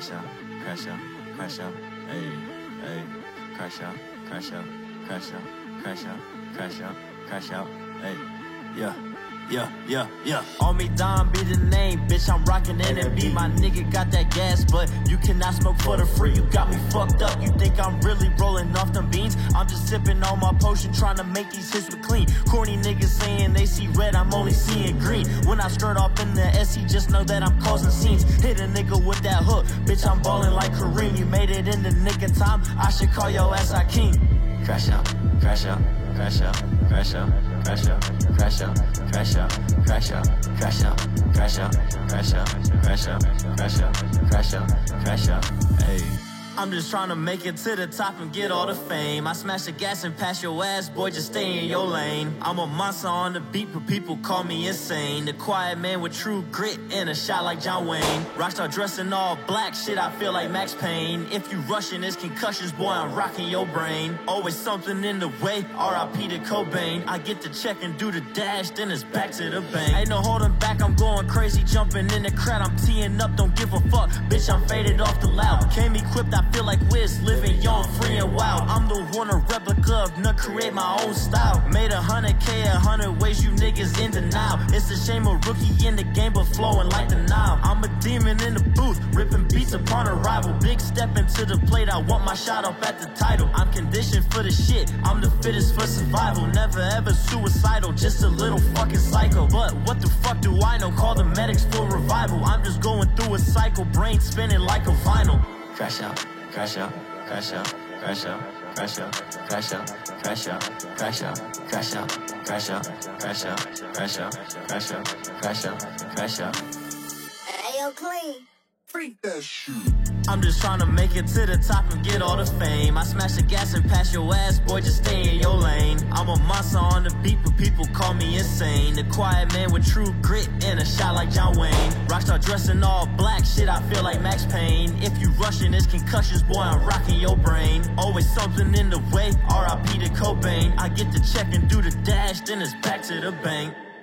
crash out, crash out, crash out, hey, hey, crash out, crash out, crash out, crash out, crash out, crash out, hey, yeah. Yeah. On me, Don be the name, bitch. I'm rockin' NMB. My nigga got that gas, but you cannot smoke for the free. You got me fucked up. You think I'm really rolling off them beans? I'm just sipping on my potion, trying to make these hits with clean. Corny niggas saying they see red, I'm only seeing green. When I skirt off in the SC, just know that I'm causing scenes. Hit a nigga with that hook, bitch. I'm ballin' like Kareem. You made it in the nick of time. I should call your ass Hakeem. Crash out, crash out, crash out, crash out, crash out, crash out, crash out, crash out, crash out, crash out, crash out, crash out, crash out, crash out, crash out, hey. I'm just trying to make it to the top and get all the fame. I smash the gas and pass your ass, boy, just stay in your lane. I'm a monster on the beat, but people call me insane. The quiet man with true grit and a shot like John Wayne. Rockstar dressing all black, shit, I feel like Max Payne. If you rushing, it's concussions, boy, I'm rocking your brain. Always something in the way, R.I.P. to Cobain. I get the check and do the dash, then it's back to the bank. Ain't no holding back, I'm going crazy, jumping in the crowd. I'm teeing up, don't give a fuck, bitch, I'm faded off the loud. Came equipped, I feel like Wiz, living young, free and wild. I'm the one, a replica of nut, create my own style. Made 100K 100 ways, you niggas in denial. It's a shame a rookie in the game, but flowing like the Nile. I'm a demon in the booth, ripping beats upon arrival. Big step into the plate, I want my shot up at the title. I'm conditioned for the shit, I'm the fittest for survival. Never ever suicidal, just a little fucking psycho. But what the fuck do I know? Call the medics for revival. I'm just going through a cycle, brain spinning like a vinyl. Crash out, crash out, crash out, crash out, crash out, crash out, crash out, crash out, crash out, crash out, crash out, crash out, crash out, crash out, crash out. Ayo, clean. Freak that shit. I'm just trying to make it to the top and get all the fame. I smash the gas and pass your ass, boy, just stay in your lane. I'm a monster on the beat, but people call me insane. The quiet man with true grit and a shot like John Wayne. Rockstar dressing all black, shit, I feel like Max Payne. If you rushing, it's concussions, boy, I'm rocking your brain. Always something in the way, R.I.P. to Cobain. I get the check and do the dash, then it's back to the bank.